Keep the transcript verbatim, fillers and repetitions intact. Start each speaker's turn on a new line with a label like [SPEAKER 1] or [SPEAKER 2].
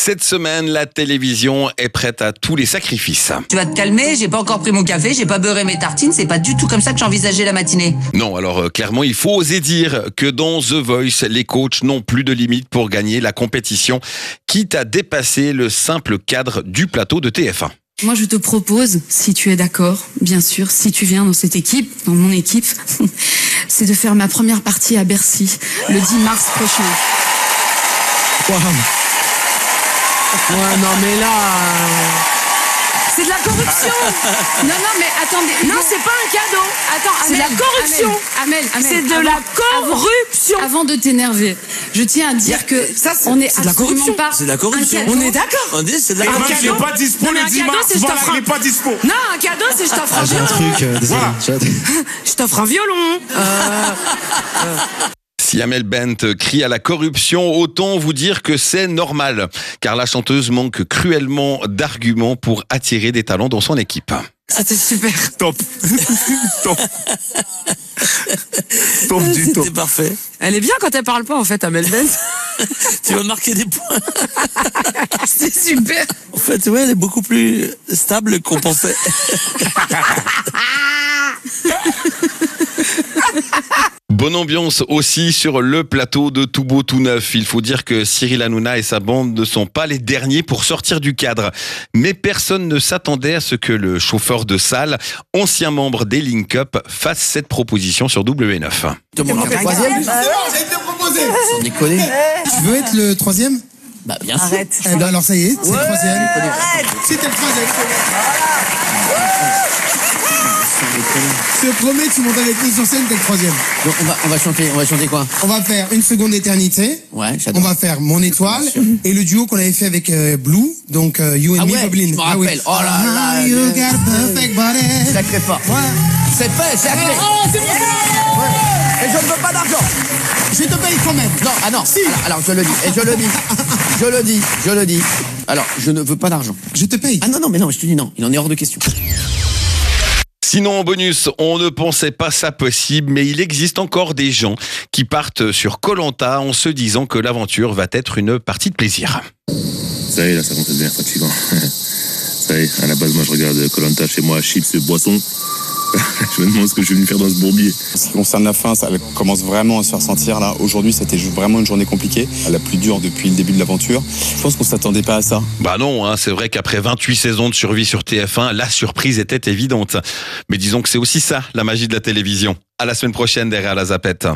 [SPEAKER 1] Cette semaine, la télévision est prête à tous les sacrifices.
[SPEAKER 2] Tu vas te calmer, j'ai pas encore pris mon café, j'ai pas beurré mes tartines, c'est pas du tout comme ça que j'envisageais la matinée.
[SPEAKER 1] Non, alors euh, clairement, il faut oser dire que dans The Voice, les coachs n'ont plus de limites pour gagner la compétition, quitte à dépasser le simple cadre du plateau de T F un.
[SPEAKER 3] Moi, je te propose, si tu es d'accord, bien sûr, si tu viens dans cette équipe, dans mon équipe, c'est de faire ma première partie à Bercy, le dix mars prochain.
[SPEAKER 4] Wow. Ouais, non, mais là...
[SPEAKER 3] C'est de la corruption. Non, non, mais attendez.
[SPEAKER 5] Non, c'est pas un cadeau.
[SPEAKER 3] Attends,
[SPEAKER 5] c'est de la corruption.
[SPEAKER 3] Amel, Amel, Amel,
[SPEAKER 5] c'est de
[SPEAKER 3] avant,
[SPEAKER 5] la corruption.
[SPEAKER 3] Avant, avant de t'énerver, je tiens à dire que
[SPEAKER 4] ça, c'est,
[SPEAKER 3] on est,
[SPEAKER 4] c'est de la corruption.
[SPEAKER 3] Pas
[SPEAKER 4] c'est de la corruption.
[SPEAKER 3] On
[SPEAKER 4] est d'accord. On dit c'est de la corruption.
[SPEAKER 6] Il n'est pas dispo le dix mars. Voilà, il n'est pas dispo.
[SPEAKER 5] Non, un cadeau, c'est je t'offre
[SPEAKER 4] ah,
[SPEAKER 5] un
[SPEAKER 4] j'ai
[SPEAKER 5] violon.
[SPEAKER 4] un truc. Euh, désolé.
[SPEAKER 6] Voilà.
[SPEAKER 5] Je t'offre un violon. Euh...
[SPEAKER 1] euh... Si Amel Bent crie à la corruption, autant vous dire que c'est normal, car la chanteuse manque cruellement d'arguments pour attirer des talents dans son équipe.
[SPEAKER 5] C'était super.
[SPEAKER 6] Top. Top. Top du top.
[SPEAKER 4] C'était parfait.
[SPEAKER 5] Elle est bien quand elle parle pas, en fait, Amel Bent.
[SPEAKER 4] Tu vas marquer des points.
[SPEAKER 5] C'est super.
[SPEAKER 4] En fait, ouais, elle est beaucoup plus stable qu'on pensait.
[SPEAKER 1] Bonne ambiance aussi sur le plateau de Tout Beau Tout Neuf. Il faut dire que Cyril Hanouna et sa bande ne sont pas les derniers pour sortir du cadre. Mais personne ne s'attendait à ce que le chauffeur de salle, ancien membre des Link Up, fasse cette proposition sur W neuf.
[SPEAKER 4] Tu veux monter le troisième ?
[SPEAKER 7] C'est bon, j'ai été proposé.
[SPEAKER 4] Sans déconner.
[SPEAKER 7] Tu veux être le troisième ?
[SPEAKER 4] Bah bien sûr.
[SPEAKER 5] Arrête.
[SPEAKER 7] Eh ben alors ça y est, c'est
[SPEAKER 4] ouais,
[SPEAKER 7] le troisième.
[SPEAKER 5] Arrête.
[SPEAKER 7] C'était le troisième. Je te promets, tu montes avec nous sur scène, t'es le troisième.
[SPEAKER 4] Donc on va, on va chanter, on va chanter quoi ?
[SPEAKER 7] On va faire Une seconde d'éternité.
[SPEAKER 4] Ouais, j'adore.
[SPEAKER 7] On va faire Mon étoile et le duo qu'on avait fait avec euh, Blue, donc euh, You and
[SPEAKER 4] Ah
[SPEAKER 7] Me,
[SPEAKER 4] ouais,
[SPEAKER 7] Goblin.
[SPEAKER 4] je me
[SPEAKER 7] Ah oui.
[SPEAKER 4] rappelle. Oh là là.
[SPEAKER 7] Ah, you got a perfect body.
[SPEAKER 4] Sacré fort.
[SPEAKER 7] Ouais.
[SPEAKER 4] C'est fait, c'est acté.
[SPEAKER 7] Oh, c'est bon.
[SPEAKER 4] Ouais. Et je ne veux pas d'argent.
[SPEAKER 7] Je te paye quand même.
[SPEAKER 4] Non, ah non.
[SPEAKER 7] Si.
[SPEAKER 4] Alors, alors je le dis, et je le dis. Je le dis, je le dis. Alors, je ne veux pas d'argent.
[SPEAKER 7] Je te paye.
[SPEAKER 4] Ah non, non, mais non, je te dis non. Il en est hors de question.
[SPEAKER 1] Sinon, en bonus, on ne pensait pas ça possible, mais il existe encore des gens qui partent sur Koh Lanta en se disant que l'aventure va être une partie de plaisir.
[SPEAKER 8] Ça y est, là, ça commence à devenir fatigant. Ça y est, à la base, moi, je regarde Koh Lanta chez moi, chips et boissons. Je me demande ce que je vais venir faire dans ce bourbier.
[SPEAKER 9] En ce qui concerne la fin, ça commence vraiment à se faire sentir là. Aujourd'hui, c'était vraiment une journée compliquée, la plus dure depuis le début de l'aventure. Je pense qu'on s'attendait pas à ça.
[SPEAKER 1] Bah non, hein, c'est vrai qu'après vingt-huit saisons de survie sur T F un, la surprise était évidente. Mais disons que c'est aussi ça, la magie de la télévision. À la semaine prochaine derrière la Zapette.